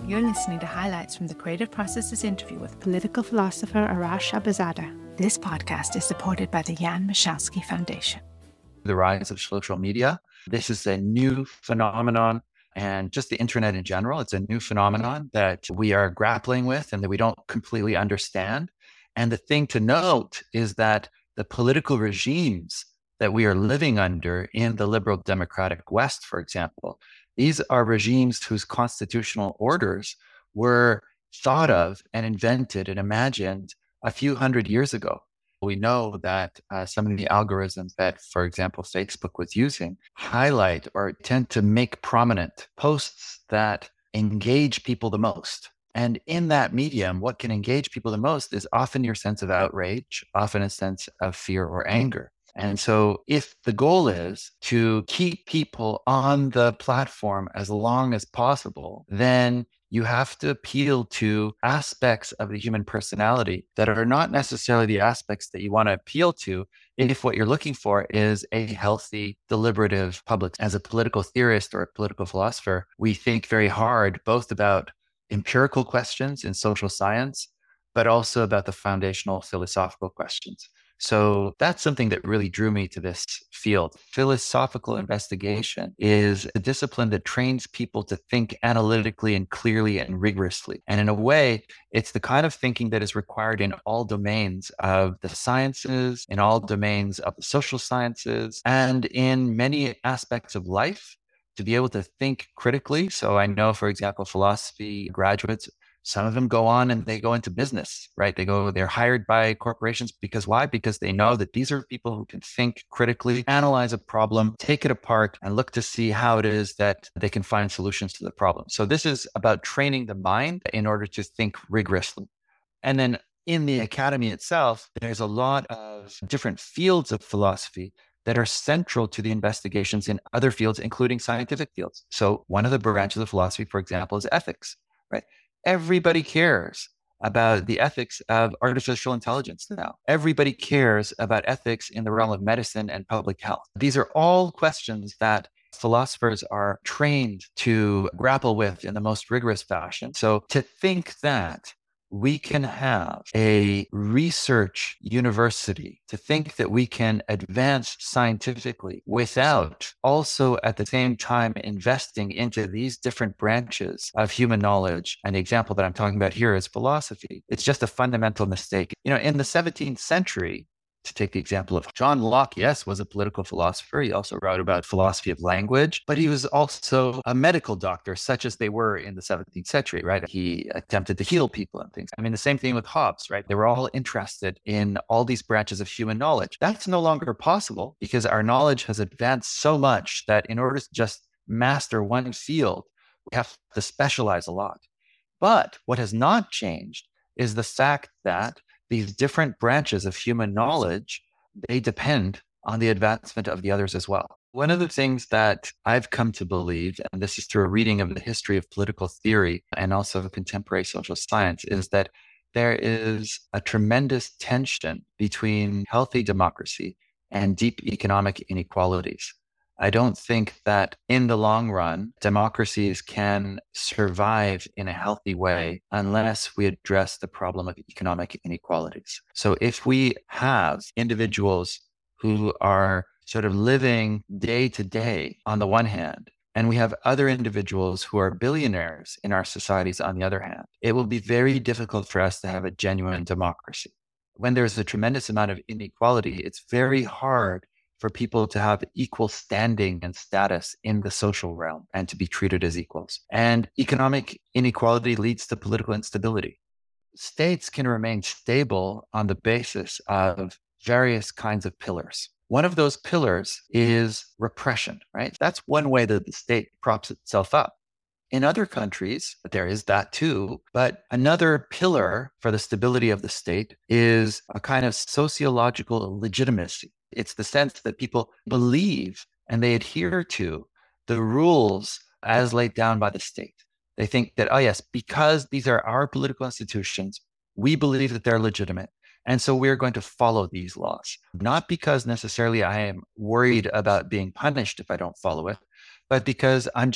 You're listening to highlights from the Creative Processes interview with political philosopher Arash Abazadeh. This podcast is supported by the Jan Michalski Foundation. The rise of social media. This is a new phenomenon, and just the internet in general, it's a new phenomenon that we are grappling with and that we don't completely understand. And the thing to note is that the political regimes that we are living under in the liberal democratic West, for example, these are regimes whose constitutional orders were thought of and invented and imagined a few hundred years ago. We know that some of the algorithms that, for example, Facebook was using highlight or tend to make prominent posts that engage people the most. And in that medium, what can engage people the most is often your sense of outrage, often a sense of fear or anger. And so if the goal is to keep people on the platform as long as possible, then you have to appeal to aspects of the human personality that are not necessarily the aspects that you want to appeal to if what you're looking for is a healthy, deliberative public. As a political theorist or a political philosopher, we think very hard both about empirical questions in social science, but also about the foundational philosophical questions. So that's something that really drew me to this field. Philosophical investigation is a discipline that trains people to think analytically and clearly and rigorously. And in a way, it's the kind of thinking that is required in all domains of the sciences, in all domains of the social sciences, and in many aspects of life to be able to think critically. So I know, for example, philosophy graduates, some of them go on and they go into business, right? They're hired by corporations because why? Because they know that these are people who can think critically, analyze a problem, take it apart, and look to see how it is that they can find solutions to the problem. So this is about training the mind in order to think rigorously. And then in the academy itself, there's a lot of different fields of philosophy that are central to the investigations in other fields, including scientific fields. So one of the branches of philosophy, for example, is ethics, right? Everybody cares about the ethics of artificial intelligence now. Everybody cares about ethics in the realm of medicine and public health. These are all questions that philosophers are trained to grapple with in the most rigorous fashion. So to think that we can have a research university, to think that we can advance scientifically without also at the same time investing into these different branches of human knowledge. And the example that I'm talking about here is philosophy. It's just a fundamental mistake. In the 17th century, to take the example of John Locke, yes, was a political philosopher. He also wrote about philosophy of language, but he was also a medical doctor, such as they were in the 17th century, right? He attempted to heal people and things. I mean, the same thing with Hobbes, right? They were all interested in all these branches of human knowledge. That's no longer possible because our knowledge has advanced so much that in order to just master one field, we have to specialize a lot. But what has not changed is the fact that these different branches of human knowledge, they depend on the advancement of the others as well. One of the things that I've come to believe, and this is through a reading of the history of political theory and also of contemporary social science, is that there is a tremendous tension between healthy democracy and deep economic inequalities. I don't think that in the long run, democracies can survive in a healthy way unless we address the problem of economic inequalities. So if we have individuals who are sort of living day to day on the one hand, and we have other individuals who are billionaires in our societies on the other hand, it will be very difficult for us to have a genuine democracy. When there's a tremendous amount of inequality, it's very hard for people to have equal standing and status in the social realm and to be treated as equals. And economic inequality leads to political instability. States can remain stable on the basis of various kinds of pillars. One of those pillars is repression, right? That's one way that the state props itself up. In other countries, there is that too, but another pillar for the stability of the state is a kind of sociological legitimacy. It's the sense that people believe and they adhere to the rules as laid down by the state. They think that, oh yes, because these are our political institutions, we believe that they're legitimate. And so we're going to follow these laws, not because necessarily I am worried about being punished if I don't follow it, but because I'm just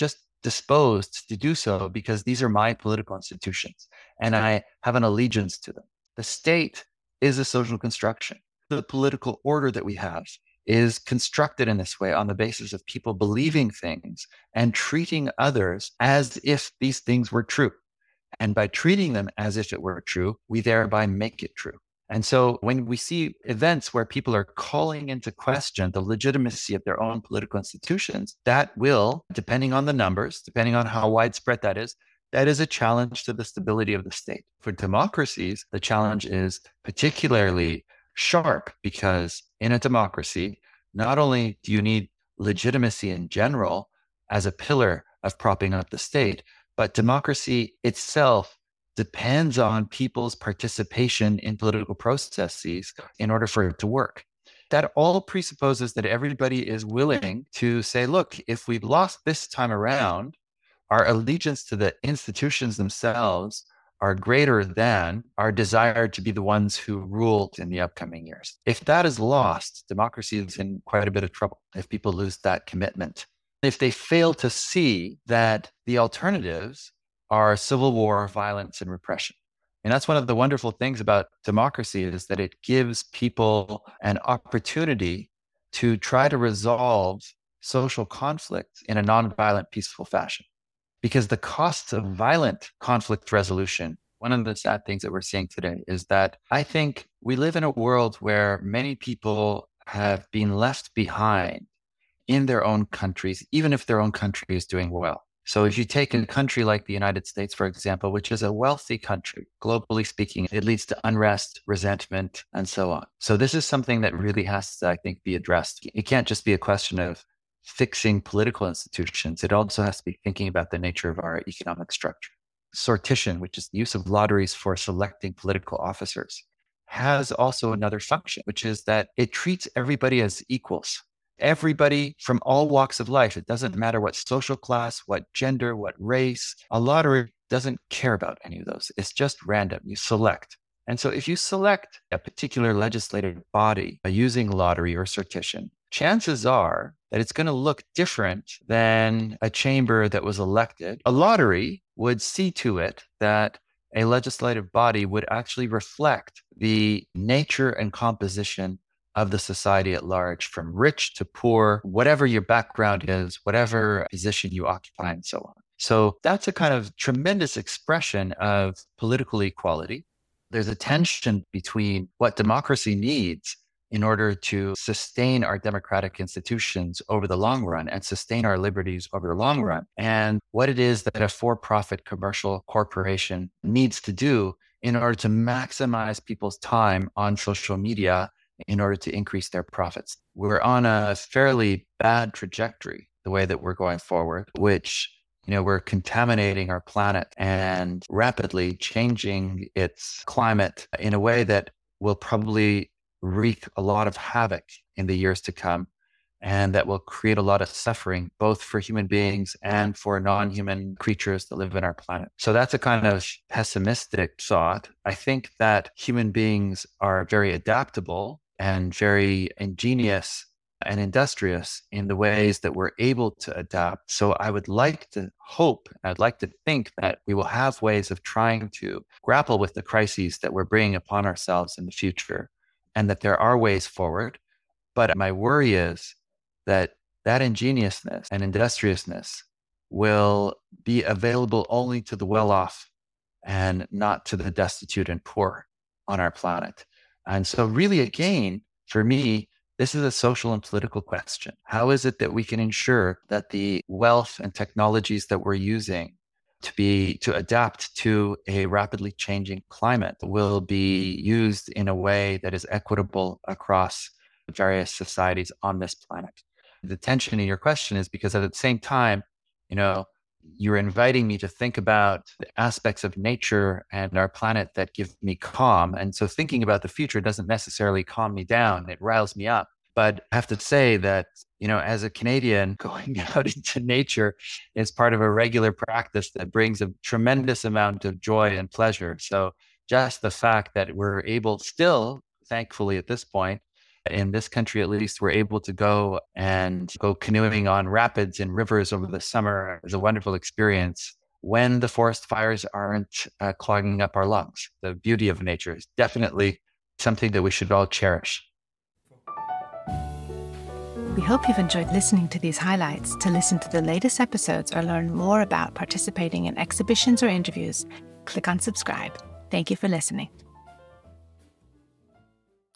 disposed to do so because these are my political institutions and I have an allegiance to them. The state is a social construction. The political order that we have is constructed in this way on the basis of people believing things and treating others as if these things were true. And by treating them as if it were true, we thereby make it true. And so when we see events where people are calling into question the legitimacy of their own political institutions, that will, depending on the numbers, depending on how widespread that is a challenge to the stability of the state. For democracies, the challenge is particularly sharp because in a democracy, not only do you need legitimacy in general as a pillar of propping up the state, but democracy itself depends on people's participation in political processes in order for it to work. That all presupposes that everybody is willing to say, look, if we've lost this time around, our allegiance to the institutions themselves are greater than our desire to be the ones who rule in the upcoming years. If that is lost, democracy is in quite a bit of trouble if people lose that commitment. If they fail to see that the alternatives are civil war, violence, and repression. And that's one of the wonderful things about democracy is that it gives people an opportunity to try to resolve social conflict in a nonviolent, peaceful fashion. Because the costs of violent conflict resolution, one of the sad things that we're seeing today is that I think we live in a world where many people have been left behind in their own countries, even if their own country is doing well. So if you take a country like the United States, for example, which is a wealthy country, globally speaking, it leads to unrest, resentment, and so on. So this is something that really has to, I think, be addressed. It can't just be a question of fixing political institutions. It also has to be thinking about the nature of our economic structure. Sortition, which is the use of lotteries for selecting political officers, has also another function, which is that it treats everybody as equals. Everybody from all walks of life. It doesn't matter what social class, what gender, what race. A lottery doesn't care about any of those. It's just random. You select. And so if you select a particular legislative body using lottery or sortition, chances are that it's going to look different than a chamber that was elected. A lottery would see to it that a legislative body would actually reflect the nature and composition of the society at large, from rich to poor, whatever your background is, whatever position you occupy, and so on. So that's a kind of tremendous expression of political equality. There's a tension between what democracy needs in order to sustain our democratic institutions over the long run and sustain our liberties over the long run, and what it is that a for-profit commercial corporation needs to do in order to maximize people's time on social media in order to increase their profits. We're on a fairly bad trajectory, the way that we're going forward, which, we're contaminating our planet and rapidly changing its climate in a way that will probably wreak a lot of havoc in the years to come, and that will create a lot of suffering, both for human beings and for non-human creatures that live in our planet. So that's a kind of pessimistic thought. I think that human beings are very adaptable and very ingenious and industrious in the ways that we're able to adapt. So I would like to hope, I'd like to think that we will have ways of trying to grapple with the crises that we're bringing upon ourselves in the future, and that there are ways forward. But my worry is that ingeniousness and industriousness will be available only to the well-off and not to the destitute and poor on our planet. And so really, again, for me, this is a social and political question. How is it that we can ensure that the wealth and technologies that we're using to adapt to a rapidly changing climate will be used in a way that is equitable across various societies on this planet? The tension in your question is because at the same time, you're inviting me to think about the aspects of nature and our planet that give me calm. And so thinking about the future doesn't necessarily calm me down. It riles me up. But I have to say that, as a Canadian, going out into nature is part of a regular practice that brings a tremendous amount of joy and pleasure. So just the fact that we're able still, thankfully at this point, In this country, at least, we're able to go canoeing on rapids and rivers over the summer. It's a wonderful experience when the forest fires aren't clogging up our lungs. The beauty of nature is definitely something that we should all cherish. We hope you've enjoyed listening to these highlights. To listen to the latest episodes or learn more about participating in exhibitions or interviews, click on subscribe. Thank you for listening.